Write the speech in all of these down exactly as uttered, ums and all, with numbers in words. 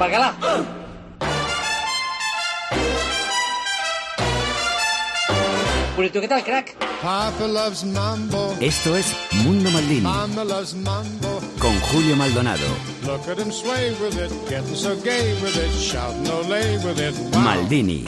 Pargalá. Purito, ¿qué tal, crack? Papa loves mambo. Esto es Mundo Maldini. Mama loves mambo. Con Julio Maldonado. Look at him sway with it, getting so gay with it, shouting olé with it. Wow. Maldini.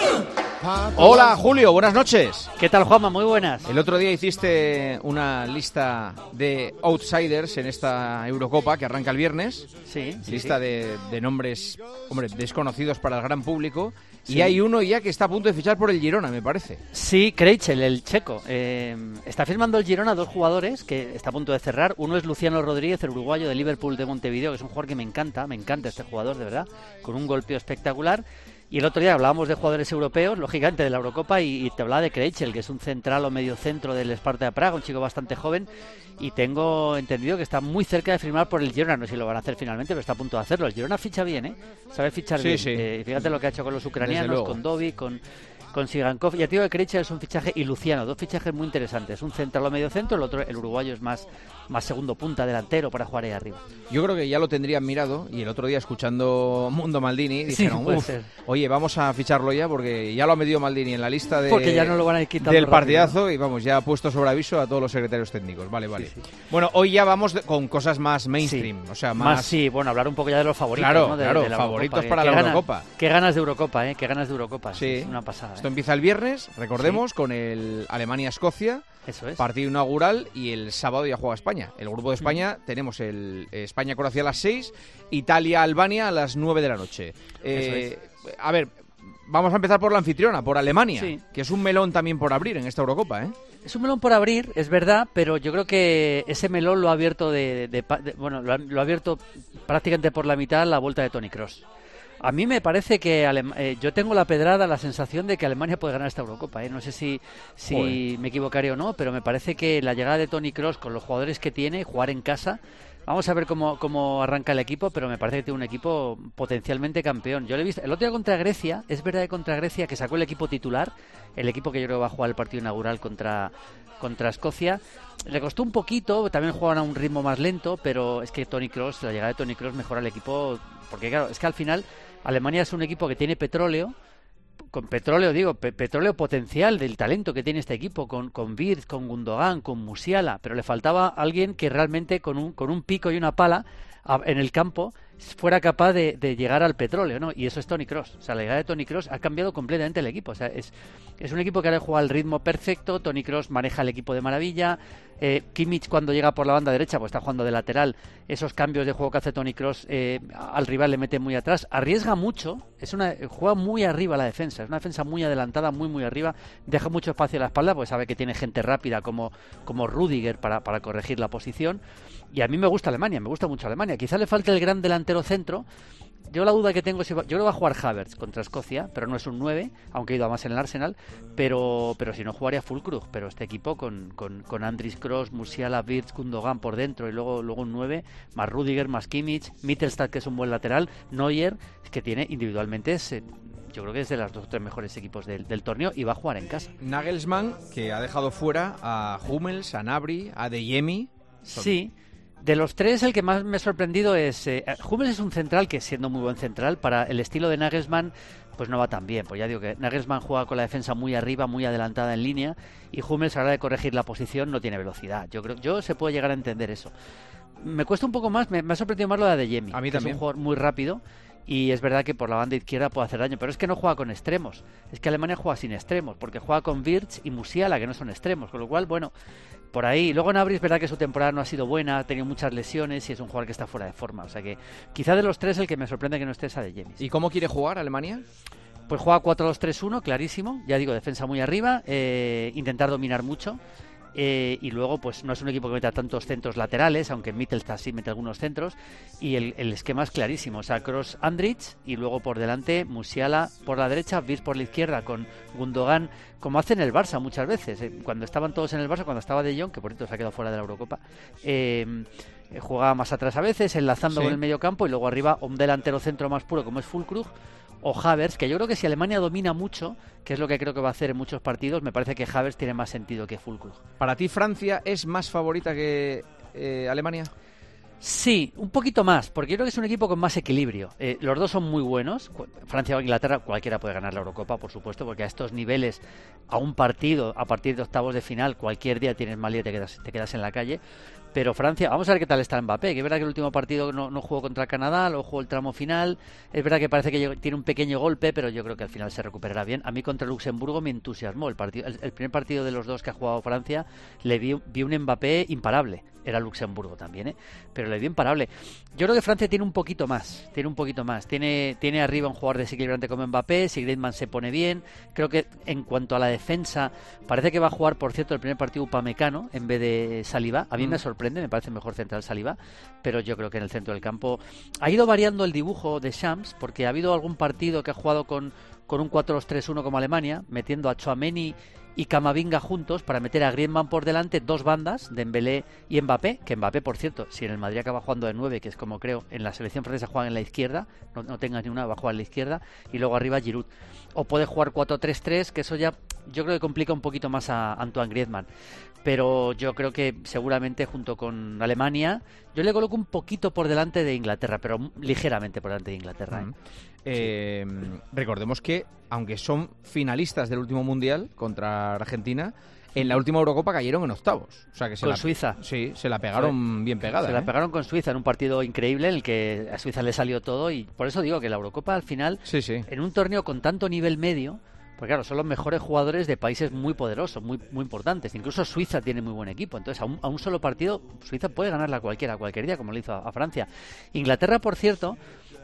Hola Julio, buenas noches. ¿Qué tal, Juanma? Muy buenas. El otro día hiciste una lista de outsiders en esta Eurocopa que arranca el viernes. Sí, sí, Lista sí. De, de nombres, hombre, desconocidos para el gran público. Sí. Y hay uno ya que está a punto de fichar por el Girona, me parece. Sí, Krejcel, el checo. Eh, está firmando el Girona dos jugadores que está a punto de cerrar. Uno es Luciano Rodríguez, el uruguayo de Liverpool de Montevideo, que es un jugador que me encanta, me encanta este jugador, de verdad, con un golpeo espectacular. Y el otro día hablábamos de jugadores europeos, lógicamente de la Eurocopa, y, y te hablaba de Krejcel, que es un central o medio centro del Sparta de Praga, un chico bastante joven, y tengo entendido que está muy cerca de firmar por el Girona. No sé si lo van a hacer finalmente, pero está a punto de hacerlo. El Girona ficha bien, ¿eh? Sabe fichar Sí, bien. sí. Eh, fíjate lo que ha hecho con los Desde ucranianos, luego. con Dovi, con... con Sigankov. Ya te digo que Krejcel es un fichaje, y Luciano, dos fichajes muy interesantes. Un central o medio centro, el otro, el uruguayo, es más, más segundo punta, delantero, para jugar ahí arriba. Yo creo que ya lo tendrían mirado y el otro día escuchando Mundo Maldini dijeron, puede "Uf, ser. oye, vamos a ficharlo ya porque ya lo ha metido Maldini en la lista de, Porque ya no lo van a ir quitando del rápido, partidazo, ¿no? y vamos, ya ha puesto sobre aviso a todos los secretarios técnicos. Vale, vale. Sí, sí. Bueno, hoy ya vamos de- con cosas más mainstream, Sí. o sea, más... Más, sí, bueno, hablar un poco ya de los favoritos, Claro, ¿no? De, claro, de la favoritos Eurocopa. para Qué la ganas- Eurocopa. Qué ganas de Eurocopa, ¿eh? Qué ganas de Eurocopa. Sí. Es una pasada. Esto ¿eh? empieza el viernes, recordemos, con el Alemania-Escocia, Eso es. partido inaugural, y el sábado ya juega España. El grupo de España Mm. tenemos el eh, España-Croacia a las seis, Italia-Albania a las nueve de la noche. Eh, A ver, vamos a empezar por la anfitriona, por Alemania, Sí. que es un melón también por abrir en esta Eurocopa, ¿eh? Es un melón por abrir, es verdad, pero yo creo que ese melón lo ha abierto de, de- de- de- bueno, lo ha, lo ha abierto prácticamente por la mitad la vuelta de Toni Kroos. A mí me parece que Alem- eh, yo tengo la pedrada, la sensación de que Alemania puede ganar esta Eurocopa. ¿eh? No sé si, si Joder. me equivocaré o no, pero me parece que la llegada de Toni Kroos con los jugadores que tiene, jugar en casa, vamos a ver cómo, cómo arranca el equipo, pero me parece que tiene un equipo potencialmente campeón. Yo le he visto el otro día contra Grecia, es verdad que contra Grecia, que sacó el equipo titular, el equipo que yo creo que va a jugar el partido inaugural contra, contra Escocia. Le costó un poquito, también jugaban a un ritmo más lento, pero es que Toni Kroos, la llegada de Toni Kroos mejora el equipo, porque claro, es que al final Alemania es un equipo que tiene petróleo, con petróleo digo, pe- petróleo potencial del talento que tiene este equipo, con, con Wirtz, con Gundogan, con Musiala, pero le faltaba alguien que realmente con un, con un pico y una pala a- en el campo fuera capaz de, de llegar al petróleo, ¿no? Y eso es Toni Kroos. O sea, la llegada de Toni Kroos ha cambiado completamente el equipo. O sea, es, es un equipo que ahora juega al ritmo perfecto. Toni Kroos maneja el equipo de maravilla. Eh, Kimmich, cuando llega por la banda derecha, pues está jugando de lateral. Esos cambios de juego que hace Toni Kroos eh, al rival le mete muy atrás. Arriesga mucho. Es una juega muy arriba la defensa. Es una defensa muy adelantada, muy muy arriba. Deja mucho espacio a la espalda, porque sabe que tiene gente rápida como, como Rüdiger para, para corregir la posición. Y a mí me gusta Alemania, me gusta mucho Alemania. Quizá le falte el gran delantero centro. Yo la duda que tengo es si va, yo creo que va a jugar Havertz contra Escocia, pero no es un nueve, aunque ha ido a más en el Arsenal, pero pero si no jugaría Füllkrug, pero este equipo con, con, con Andries Kroos, Musiala, Wirtz, Gundogan por dentro y luego luego un nueve, más Rüdiger, más Kimmich, Mittelstadt, que es un buen lateral, Neuer, que tiene individualmente es, eh, yo creo que es de los dos o tres mejores equipos del, del torneo, y va a jugar en casa. Nagelsmann, que ha dejado fuera a Hummels, a Gnabry, a De Jemi. Son- Sí. De los tres, el que más me ha sorprendido es... Eh, Hummels es un central que, siendo muy buen central, para el estilo de Nagelsmann, pues no va tan bien. Pues ya digo que Nagelsmann juega con la defensa muy arriba, muy adelantada en línea, y Hummels, a la hora de corregir la posición, no tiene velocidad. Yo creo yo se puede llegar a entender eso. Me cuesta un poco más, me, me ha sorprendido más lo de De Jemi, A mí que también. es un jugador muy rápido, y es verdad que por la banda izquierda puede hacer daño, pero es que no juega con extremos. Es que Alemania juega sin extremos, porque juega con Wirtz y Musiala, que no son extremos, con lo cual, bueno... Por ahí. Luego Gnabry es verdad que su temporada no ha sido buena, ha tenido muchas lesiones y es un jugador que está fuera de forma. O sea que quizá de los tres el que me sorprende que no esté es a De Jemi. ¿Y cómo quiere jugar Alemania? Pues juega cuatro dos tres uno, clarísimo. Ya digo, defensa muy arriba, eh, intentar dominar mucho. Eh, y luego pues no es un equipo que meta tantos centros laterales, aunque Mittelstadt sí mete algunos centros, y el, el esquema es clarísimo, o sea, Kroos, Andrich, y luego por delante Musiala por la derecha, Wirtz por la izquierda, con Gundogan, como hacen el Barça muchas veces, eh, cuando estaban todos en el Barça, cuando estaba De Jong, que por cierto se ha quedado fuera de la Eurocopa, eh, eh, jugaba más atrás a veces, enlazando Sí. con el medio campo, y luego arriba un delantero centro más puro como es Füllkrug, o Havertz, que yo creo que si Alemania domina mucho, que es lo que creo que va a hacer en muchos partidos, me parece que Havertz tiene más sentido que Füllkrug. ¿Para ti Francia es más favorita que eh, Alemania? Sí, un poquito más, porque yo creo que es un equipo con más equilibrio. Eh, los dos son muy buenos. Francia o Inglaterra, cualquiera puede ganar la Eurocopa, por supuesto, porque a estos niveles, a un partido, a partir de octavos de final, cualquier día tienes mal día y te quedas, te quedas en la calle. Pero Francia, vamos a ver qué tal está Mbappé, que es verdad que el último partido no, no jugó contra Canadá, luego jugó el tramo final, es verdad que parece que llegó, tiene un pequeño golpe, pero yo creo que al final se recuperará bien. A mí contra Luxemburgo me entusiasmó, el, partido, el, el primer partido de los dos que ha jugado Francia, le vi, vi un Mbappé imparable, era Luxemburgo también, ¿eh? Pero le vi imparable. Yo creo que Francia tiene un poquito más, tiene un poquito más, tiene, tiene arriba un jugador desequilibrante como Mbappé, si Griezmann se pone bien, creo que en cuanto a la defensa, parece que va a jugar, por cierto, el primer partido Upamecano en vez de Saliba, a mí mm. me sorprende, me parece mejor central Saliba, pero yo creo que en el centro del campo ha ido variando el dibujo de Shams, porque ha habido algún partido que ha jugado con, con un cuatro dos tres uno como Alemania, metiendo a Tchouaméni y Camavinga juntos para meter a Griezmann por delante, dos bandas, Dembélé y Mbappé, que Mbappé, por cierto, si en el Madrid acaba jugando de nueve, que es como creo, en la selección francesa juega en la izquierda, no, no tengas ni una, va a jugar en la izquierda, y luego arriba Giroud. O puede jugar cuatro tres tres, que eso ya yo creo que complica un poquito más a Antoine Griezmann. Pero yo creo que seguramente junto con Alemania, yo le coloco un poquito por delante de Inglaterra, pero ligeramente por delante de Inglaterra. ¿eh? Uh-huh. Eh, sí. Recordemos que, aunque son finalistas del último Mundial contra Argentina, en la última Eurocopa cayeron en octavos. O sea que se con la, Suiza. Sí, se la pegaron sí. bien pegada. Se ¿eh? la pegaron con Suiza en un partido increíble en el que a Suiza le salió todo, y por eso digo que la Eurocopa al final, sí, sí. en un torneo con tanto nivel medio, porque claro, son los mejores jugadores de países muy poderosos, muy muy importantes. Incluso Suiza tiene muy buen equipo. Entonces, a un, a un solo partido, Suiza puede ganarla cualquiera, cualquier día, como lo hizo a, a Francia. Inglaterra, por cierto,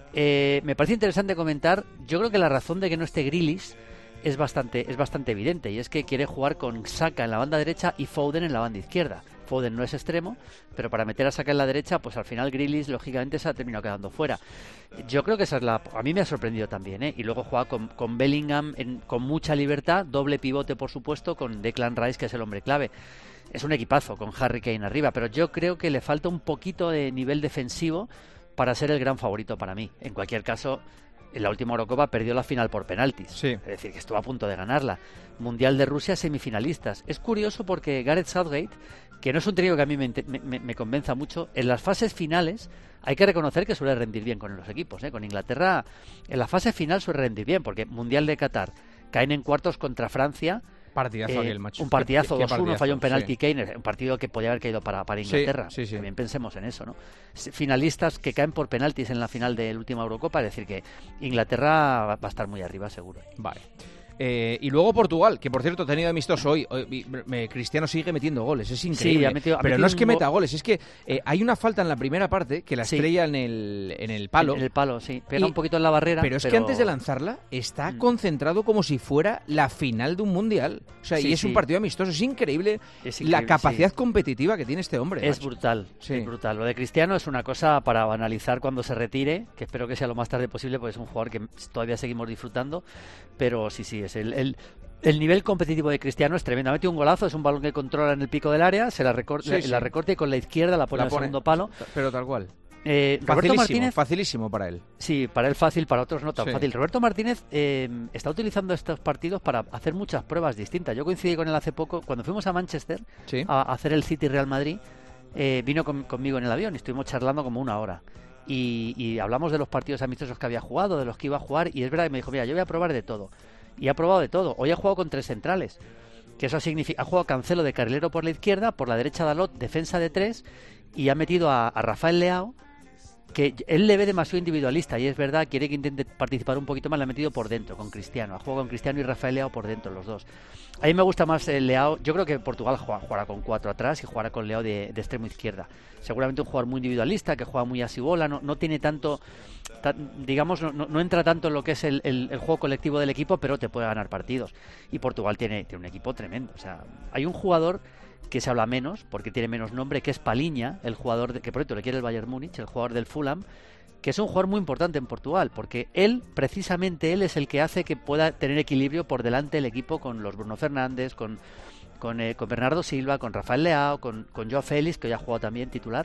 eh, me parece interesante comentar, yo creo que la razón de que no esté Grealish es bastante, es bastante evidente, y es que quiere jugar con Saka en la banda derecha y Foden en la banda izquierda. Foden no es extremo, pero para meter a Saka en la derecha, pues al final Grealish lógicamente se ha terminado quedando fuera. Yo creo que esa es la... A mí me ha sorprendido también, ¿eh? Y luego juega con, con Bellingham en, con mucha libertad, doble pivote por supuesto, con Declan Rice, que es el hombre clave. Es un equipazo con Harry Kane arriba, pero yo creo que le falta un poquito de nivel defensivo para ser el gran favorito para mí. En cualquier caso, en la última Eurocopa perdió la final por penaltis. Sí. Es decir, que estuvo a punto de ganarla. Mundial de Rusia, semifinalistas. Es curioso porque Gareth Southgate, que no es un trío que a mí me, me, me convenza mucho, en las fases finales hay que reconocer que suele rendir bien con los equipos, ¿eh? Con Inglaterra en la fase final suele rendir bien, porque Mundial de Qatar, caen en cuartos contra Francia. Partidazo eh, aquel, macho. Un partidazo, dos uno, falló un penalti sí. Kane, un partido que podía haber caído para, para Inglaterra. Sí, sí, sí. También pensemos en eso, ¿no? Finalistas que caen por penaltis en la final de la última Eurocopa, es decir, que Inglaterra va a estar muy arriba, seguro. Vale. Eh, y luego Portugal, que por cierto ha tenido amistoso hoy. hoy me, Cristiano sigue metiendo goles, es increíble. Sí, ha metido, ha pero metido no es que go- meta goles, es que eh, hay una falta en la primera parte que la Sí. estrella en el, en el palo. En el palo, sí. Pega Y- un poquito en la barrera. Pero es que antes de lanzarla está Mm. concentrado como si fuera la final de un mundial. O sea, Sí, y es sí. un partido amistoso. Es increíble, Es la increíble, capacidad sí. competitiva que tiene este hombre. Es macho. brutal, Sí. es brutal. Lo de Cristiano es una cosa para analizar cuando se retire, que espero que sea lo más tarde posible, porque es un jugador que todavía seguimos disfrutando. Pero sí, sí, es el... el El nivel competitivo de Cristiano es tremendo. Ha metido un golazo, es un balón que controla en el pico del área, se la, recor- Sí, sí. la recorta y con la izquierda la pone La al pone, segundo palo. Pero tal cual. Eh, Roberto Facilísimo, Martínez, facilísimo para él. sí, para él fácil, para otros no tan Sí. fácil. Roberto Martínez eh, está utilizando estos partidos para hacer muchas pruebas distintas. Yo coincidí con él hace poco, cuando fuimos a Manchester Sí. a, a hacer el City Real Madrid, eh, vino con- conmigo en el avión y estuvimos charlando como una hora. Y, y hablamos de los partidos amistosos que había jugado, de los que iba a jugar, y es verdad que me dijo, mira, yo voy a probar de todo. Y ha probado de todo. Hoy ha jugado con tres centrales, que eso significa, ha jugado Cancelo de carrilero por la izquierda, por la derecha Dalot, defensa de tres, y ha metido a, a Rafael Leao, que él le ve demasiado individualista, y es verdad, quiere que intente participar un poquito más, le ha metido por dentro, con Cristiano, ha jugado con Cristiano y Rafael Leao por dentro, los dos. A mí me gusta más el Leao, yo creo que Portugal juega- jugará con cuatro atrás y jugará con Leao de, de extremo izquierda. Seguramente un jugador muy individualista, que juega muy así bola, no, no tiene tanto, ta- digamos, no, no, no entra tanto en lo que es el, el, el juego colectivo del equipo, pero te puede ganar partidos. Y Portugal tiene, tiene un equipo tremendo, o sea, hay un jugador que se habla menos, porque tiene menos nombre, que es Paliña, el jugador de, que por cierto le quiere el Bayern Múnich, el jugador del Fulham, que es un jugador muy importante en Portugal, porque él, precisamente él, es el que hace que pueda tener equilibrio por delante el equipo con los Bruno Fernández, con, con, eh, con Bernardo Silva, con Rafael Leao, con, con Joao Félix, que ya ha jugado también titular,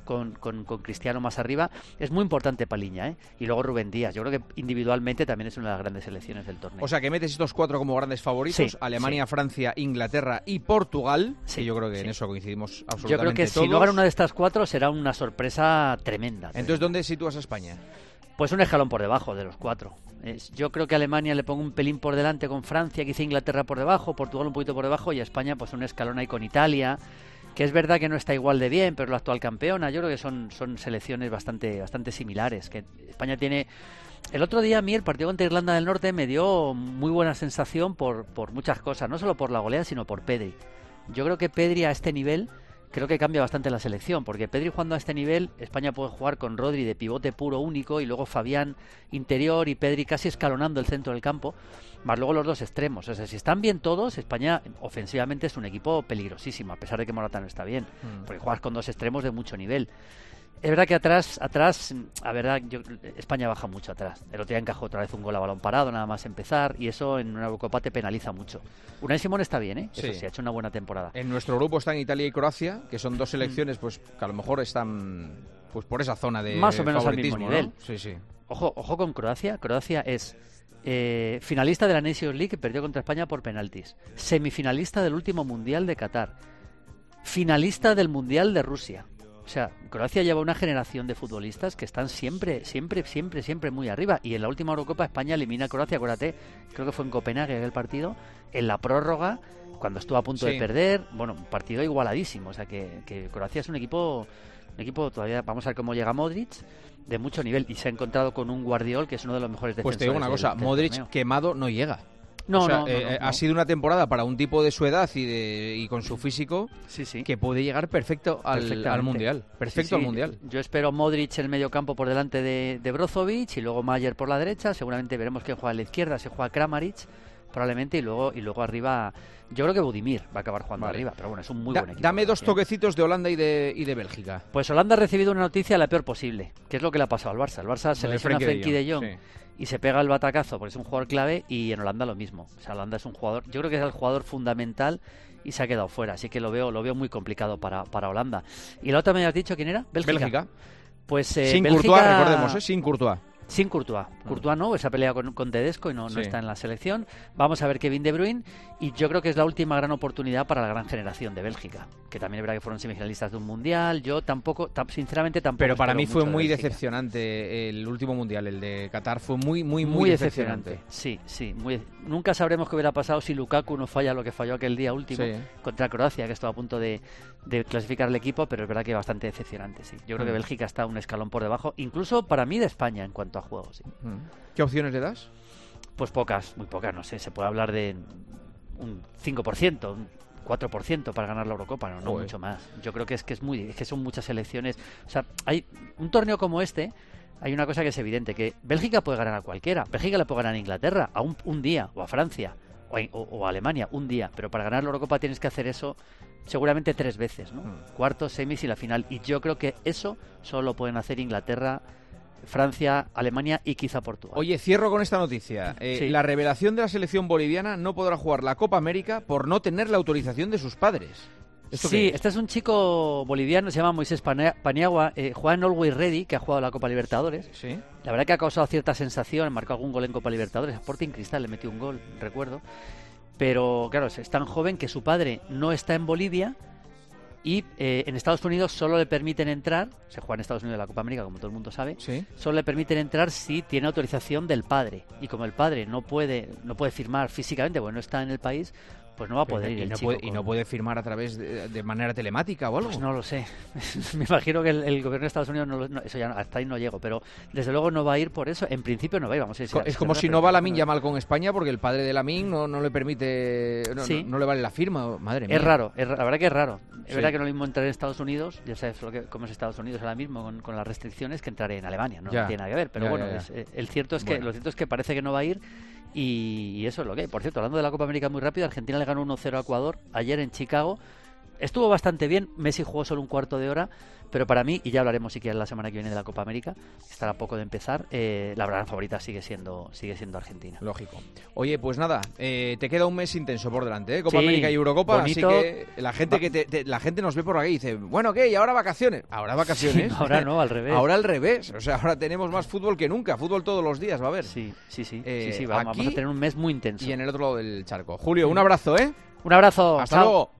con, con, con Cristiano más arriba. Es muy importante Paliña, ¿eh? Y luego Rubén Díaz. Yo creo que individualmente también es una de las grandes selecciones del torneo. O sea, que metes estos cuatro como grandes favoritos, Sí, Alemania, sí. Francia, Inglaterra y Portugal, Sí, que yo creo que sí. en eso coincidimos absolutamente Yo creo que todos. si no gana una de estas cuatro será una sorpresa tremenda. Entonces, ¿dónde sitúas a España? Pues un escalón por debajo de los cuatro. Es- yo creo que a Alemania le pongo un pelín por delante con Francia, quizá Inglaterra por debajo, Portugal un poquito por debajo y a España pues un escalón ahí con Italia, que es verdad que no está igual de bien, pero es la actual campeona. Yo creo que son, son selecciones bastante, bastante similares. Que España tiene... El otro día a mí el partido contra Irlanda del Norte me dio muy buena sensación por, por muchas cosas, no solo por la goleada, sino por Pedri. Yo creo que Pedri a este nivel... Creo que cambia bastante la selección, porque Pedri jugando a este nivel, España puede jugar con Rodri de pivote puro único y luego Fabián interior y Pedri casi escalonando el centro del campo, más luego los dos extremos. O sea, si están bien todos, España ofensivamente es un equipo peligrosísimo, a pesar de que Morata no está bien, Mm. porque juegas con dos extremos de mucho nivel. Es verdad que atrás, atrás, a verdad, yo, España baja mucho atrás. El otro día encajó otra vez un gol a balón parado, nada más empezar, y eso en una Eurocopa te penaliza mucho. Unai Simón está bien, ¿eh? Eso Sí. sí, ha hecho una buena temporada. En nuestro grupo están Italia y Croacia, que son dos selecciones pues que a lo mejor están pues por esa zona de Más o menos al mismo favoritismo, nivel. ¿no? Sí, sí. Ojo, ojo con Croacia. Croacia es eh, finalista de la Nations League, que perdió contra España por penaltis. Semifinalista del último Mundial de Qatar. Finalista del Mundial de Rusia. O sea, Croacia lleva una generación de futbolistas que están siempre, siempre, siempre, siempre muy arriba. Y en la última Eurocopa España elimina a Croacia, acuérdate, creo que fue en Copenhague el partido, en la prórroga, cuando estuvo a punto Sí. de perder. Bueno, un partido igualadísimo. O sea, que, que Croacia es un equipo, un equipo todavía, vamos a ver cómo llega Modric, de mucho nivel. Y se ha encontrado con un Guardiol que es uno de los mejores defensores. Pues te digo una del- cosa, del Modric torneo. quemado no llega. No, O sea, no, no, eh, no, eh, no. ha sido una temporada para un tipo de su edad y de y con su físico Sí, sí. que puede llegar perfecto al, Perfectamente. al mundial. Perfecto Sí, sí. al mundial. Yo espero Modric en el medio campo por delante de, de Brozovic y luego Mayer por la derecha. Seguramente veremos quién juega a la izquierda, se juega Kramaric probablemente y luego y luego arriba. Yo creo que Budimir va a acabar jugando Vale. arriba, pero bueno, es un muy Da- buen equipo. dame dos Croacia. toquecitos de Holanda y de, y de Bélgica. Pues Holanda ha recibido una noticia la peor posible, que es lo que le ha pasado al Barça. El Barça se Lo de lesiona a Frenkie Frenkie de de Jong, Jong sí. y se pega el batacazo porque es un jugador clave, y en Holanda lo mismo. O sea, Holanda es un jugador, yo creo que es el jugador fundamental y se ha quedado fuera, así que lo veo lo veo muy complicado para, para Holanda. Y la otra me has dicho, ¿quién era? Bélgica. Bélgica. Pues eh, Sin Bélgica- Courtois, recordemos, ¿eh? Sin Courtois. Sin Courtois. Courtois no, esa pelea con, con Tedesco y no, Sí. no está en la selección. Vamos a ver Kevin De Bruyne, y yo creo que es la última gran oportunidad para la gran generación de Bélgica, que también es verdad que fueron semifinalistas de un mundial. Yo tampoco, tam- sinceramente tampoco. Pero para espero mí fue mucho de muy Bélgica. decepcionante el último mundial, el de Qatar. Fue muy, muy, muy, Muy decepcionante. decepcionante. Sí, sí. Muy... Nunca sabremos qué hubiera pasado si Lukaku no falla lo que falló aquel día último Sí. contra Croacia, que estaba a punto de, de clasificar el equipo, pero es verdad que bastante decepcionante, sí. Yo creo que Mm. Bélgica está un escalón por debajo, incluso para mí de España en cuanto a juegos, sí. Mm. ¿Qué opciones le das? Pues pocas, muy pocas, no sé, se puede hablar de un cinco por ciento, un cuatro por ciento para ganar la Eurocopa, no, no Joder. mucho más. Yo creo que es que es muy es que son muchas selecciones, o sea, hay un torneo como este, hay una cosa que es evidente, que Bélgica puede ganar a cualquiera. Bélgica le puede ganar a Inglaterra a un, un día, o a Francia, o a, o- o a Alemania un día, pero para ganar la Eurocopa tienes que hacer eso seguramente tres veces, ¿no? Mm. Cuartos, semis y la final, y yo creo que eso solo lo pueden hacer Inglaterra, Francia, Alemania y quizá Portugal. Oye, cierro con esta noticia. Eh, Sí. La revelación de la selección boliviana no podrá jugar la Copa América por no tener la autorización de sus padres. ¿Esto Sí, qué es? este es un chico boliviano, se llama Moisés Pane- Paniagua, eh, juega en Always Ready, que ha jugado la Copa Libertadores. Sí. La verdad que ha causado cierta sensación, marcó algún gol en Copa Libertadores, a Sporting Cristal le metió un gol, recuerdo. Pero claro, es tan joven que su padre no está en Bolivia y eh, en Estados Unidos solo le permiten entrar, se juega en Estados Unidos la Copa América, como todo el mundo sabe, Sí. solo le permiten entrar si tiene autorización del padre. Y como el padre no puede no puede firmar físicamente, porque no está en el país, pues no va a poder ir y, el no chico puede, y con- no puede firmar a través de, de manera telemática o algo. Pues no lo sé. Me imagino que el, el gobierno de Estados Unidos, no, lo- no, eso ya no- hasta ahí no llego, pero desde luego no va a ir por eso. En principio no va a ir, vamos a ver si- Co- es si como verdad, si pero no va en Lamine principio no Yamal con España porque el padre de Lamine no, no le permite, no, Sí. no, no le vale la firma. Madre mía. Es raro, es ra- la verdad que es raro. Es Sí. verdad que no es lo mismo entrar en Estados Unidos, ya sabes lo que, cómo es Estados Unidos ahora mismo con, con las restricciones, que entrar en Alemania. No, Ya. no tiene nada que ver, pero Ya, bueno, ya, ya. es- eh, el cierto es que Bueno. lo cierto es que parece que no va a ir. Y, y eso es lo que hay. Por cierto, hablando de la Copa América muy rápido, Argentina le ganó uno cero a Ecuador ayer en Chicago. estuvo bastante bien. Messi jugó solo un cuarto de hora, pero para mí, y ya hablaremos si quieres la semana que viene de la Copa América, estará a poco de empezar, eh, la gran favorita sigue siendo sigue siendo Argentina. Lógico. Oye, pues nada, eh, te queda un mes intenso por delante, ¿eh? Copa Sí, América y Eurocopa, bonito. así que la gente que te, te- la gente nos ve por aquí y dice, bueno, ¿qué? ¿Y ahora vacaciones? Ahora vacaciones. Sí, ahora no, al revés. Ahora al revés. O sea, ahora tenemos más fútbol que nunca. Fútbol todos los días, va a haber. Sí, sí, sí, Eh, sí, sí, vamos, aquí vamos a tener un mes muy intenso. Y en el otro lado del charco. Julio, un abrazo, ¿eh? Un abrazo. Hasta chao. luego.